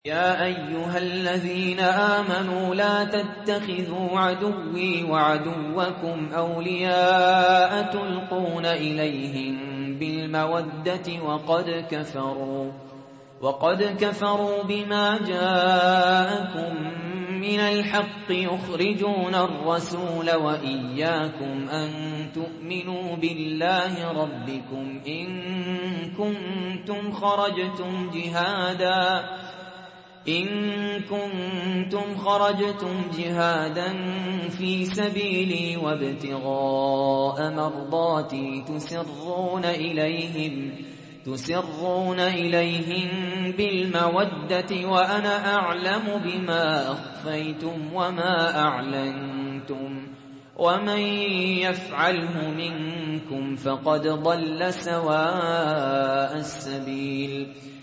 يا أيها الذين آمنوا لا تتخذوا عدوي وعدوكم أولياء تلقون إليهم بالمودة وقد كفروا بما جاءكم من الحق يخرجون الرسول وإياكم أن تؤمنوا بالله ربكم إن كنتم خرجتم جهادا في سبيلي وابتغاء مرضاتي تسرون إليهم بالمودة وأنا أعلم بما أخفيتم وما أعلنتم ومن يفعله منكم فقد ضل سواء السبيل